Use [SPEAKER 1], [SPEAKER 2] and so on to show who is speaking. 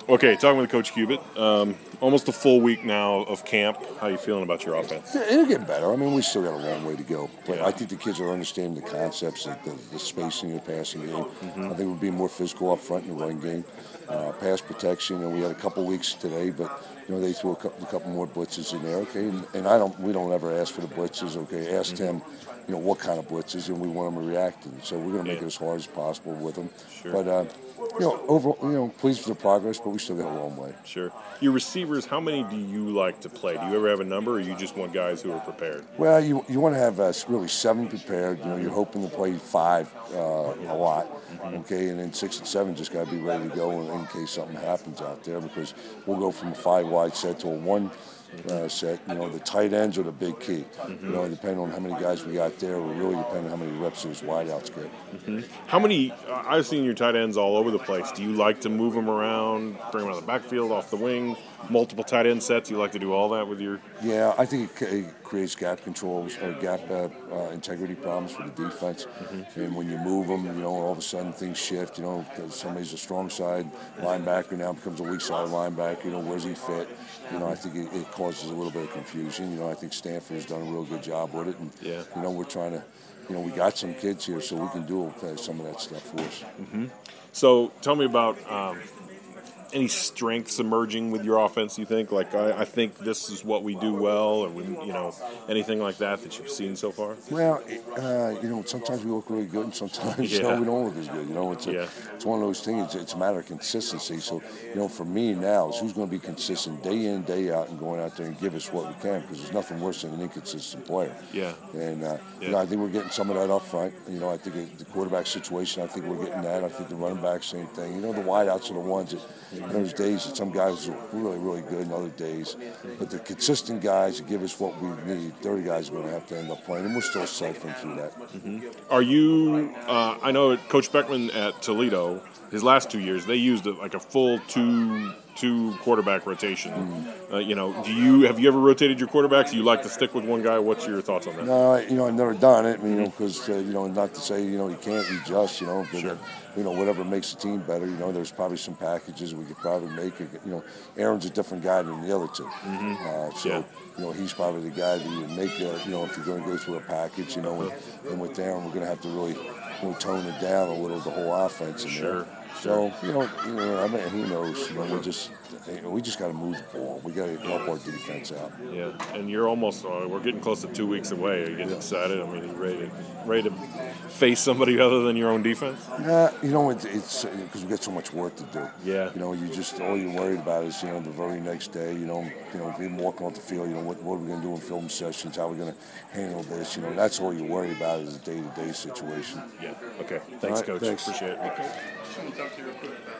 [SPEAKER 1] Okay, talking with Coach Cubitt. Almost a full week now of camp. How you feeling about your offense?
[SPEAKER 2] Yeah, it'll get better. I mean, we still got a long way to go. But
[SPEAKER 1] Yeah.
[SPEAKER 2] I think the kids are understanding the concepts, like the spacing of the passing game. I think we're being more physical up front in the run game. Pass protection, and we had a couple weeks today, but they threw a couple more blitzes in there. Okay, and we don't ever ask for the blitzes. Okay, ask them, what kind of blitzes, and we want them to react. And so we're going to make it as hard as possible with them.
[SPEAKER 1] Sure.
[SPEAKER 2] But overall, pleased with the progress, but we still got a long way.
[SPEAKER 1] Sure. Your receivers, how many do you like to play? Do you ever have a number, or you just want guys who are prepared?
[SPEAKER 2] Well, you want to have really 7 prepared. You're hoping to play 5 a lot, okay, and then 6 and 7 just got to be ready to go in case something happens out there, because we'll go from a 5-wide set to a 1 set. The tight ends are the big key. Depending on how many guys we got there, will really depend on how many reps those wideouts get.
[SPEAKER 1] How many? I've seen your tight ends all over the place. Do you like to move them around, bring them out of the backfield, off the wing, multiple tight end sets? You like to do all that with your?
[SPEAKER 2] Yeah, I think it creates gap controls or gap integrity problems for the defense. And when you move them, all of a sudden things shift. Somebody's a strong side linebacker now becomes a weak side linebacker. Where's he fit? I think it causes a little bit of confusion. I think Stanford has done a real good job with it, and we're trying to. We got some kids here, so we can do some of that stuff for us.
[SPEAKER 1] So tell me about any strengths emerging with your offense. You think, like, I think this is what we do well, or anything like that you've seen so far?
[SPEAKER 2] Well, sometimes we look really good, and sometimes we don't look as good. It's one of those things. It's a matter of consistency. So, for me now, is who's going to be consistent day in, day out, and going out there and give us what we can, because there's nothing worse than an inconsistent player.
[SPEAKER 1] Yeah.
[SPEAKER 2] And I think we're getting some of that up front. I think the quarterback situation, I think we're getting that. I think the running back, same thing. The wideouts are the ones that. There's days that some guys are really, really good, and other days. But the consistent guys that give us what we need, 30 guys are going to have to end up playing, and we're still ciphering through that.
[SPEAKER 1] Are you? I know Coach Beckman at Toledo, his last 2 years, they used a full two quarterback rotation. Have you ever rotated your quarterbacks? Do you like to stick with one guy? What's your thoughts on that?
[SPEAKER 2] No, I've never done it. Because not to say you can't, you just but,
[SPEAKER 1] Sure.
[SPEAKER 2] Whatever makes the team better. There's probably some packages we could probably make. Aaron's a differerent guy than the other two. He's probably the guy that you would make. If you're going to go through a package, and with Aaron, we're going to have to really tone it down a little, the whole offense in there. So who knows? We just got to move the ball. We got to help our defense out.
[SPEAKER 1] Yeah, and you're almost. We're getting close to 2 weeks away. Are you getting excited? I mean, are you ready to face somebody other than your own defense?
[SPEAKER 2] Yeah, it's because we got so much work to do.
[SPEAKER 1] Yeah.
[SPEAKER 2] You just all you're worried about is the very next day. Being walking off the field. What are we going to do in film sessions? How are we going to handle this? That's all you're worried about is the day-to-day situation.
[SPEAKER 1] Yeah. Okay. Thanks,
[SPEAKER 2] right,
[SPEAKER 1] Coach.
[SPEAKER 2] Thanks.
[SPEAKER 1] Appreciate it.